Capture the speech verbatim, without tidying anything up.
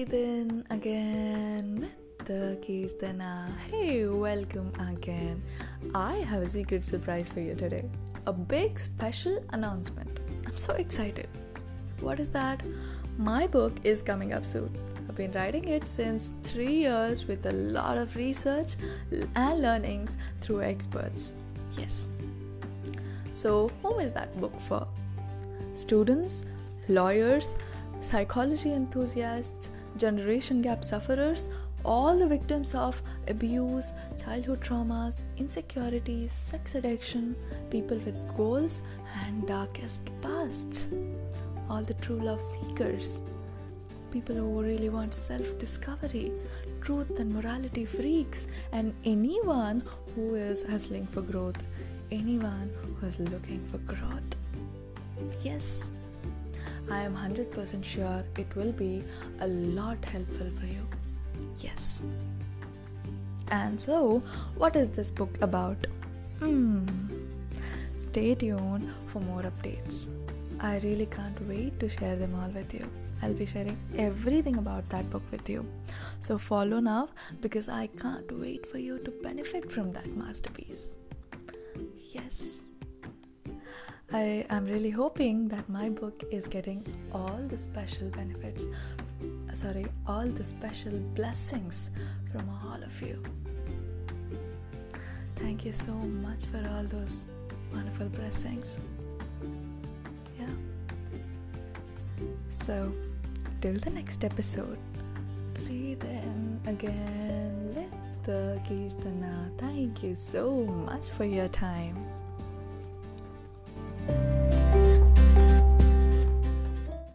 Breathe in again with the Kirtana. Hey, welcome again. I have a secret surprise for you today. A big special announcement. I'm so excited. What is that? My book is coming up soon. I've been writing it since three years with a lot of research and learnings through experts. Yes. So, whom is that book for? Students, lawyers, psychology enthusiasts, generation gap sufferers, all the victims of abuse, childhood traumas, insecurities, sex addiction, people with goals and darkest pasts, all the true love seekers, people who really want self-discovery, truth and morality freaks, and anyone who is hustling for growth, anyone who is looking for growth. Yes, I am one hundred percent sure it will be a lot helpful for you. Yes. And so, what is this book about? Hmm. Stay tuned for more updates. I really can't wait to share them all with you. I'll be sharing everything about that book with you. So follow now because I can't wait for you to benefit from that masterpiece. Yes. I am really hoping that my book is getting all the special benefits, sorry, all the special blessings from all of you. Thank you so much for all those wonderful blessings. Yeah. So, till the next episode, breathe in again with the Kirtana. Thank you so much for your time.